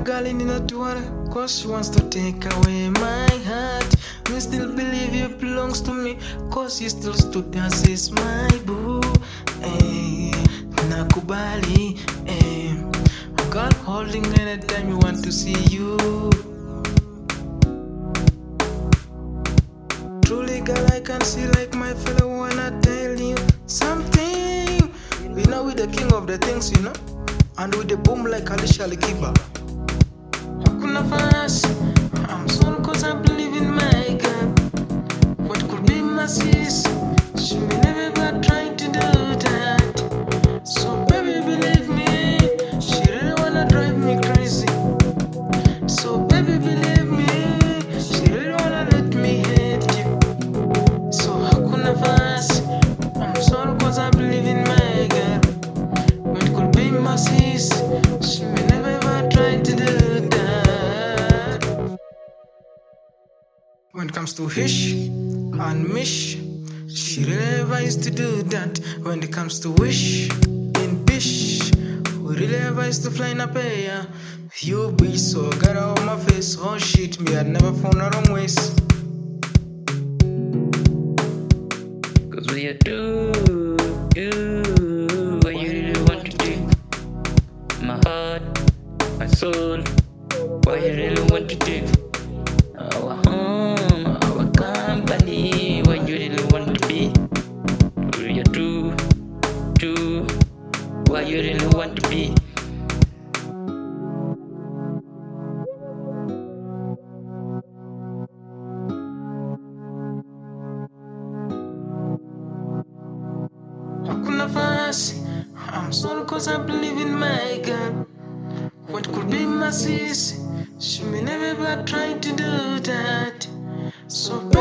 girl in not worry, cause she wants to take away my heart. Me still believe you belongs to me, cause you still stood there as my boo. Nakubali, girl holding anytime you want to see you. Truly girl, I can see like my fellow when I tell you something. We know we the king of the things, you know, and with the boom like Alicia Likiba. Hakuna fast, I'm sorry cause I believe in my girl. What could be my sis? She may never try to do that. So baby believe me, she really wanna drive me crazy. So baby believe me, she really wanna let me hate you. So hakuna fast, I'm sorry cause I believe in my girl. What could be my sis? She may never try to do that. When it comes to hish and mish, she really used to do that. When it comes to wish in bish, we really used to fly in a pair. You bitch, so get out of my face. Oh shit, me I never found the wrong ways. Cause what you do, what you really want to do. My heart, my soul, what you really want to do. Our home, our company, what you really want to be. What you do, what you really want to be. Hakuna fast, I'm sorry cause I believe in my girl. What could be my sis? She may never try to do that. So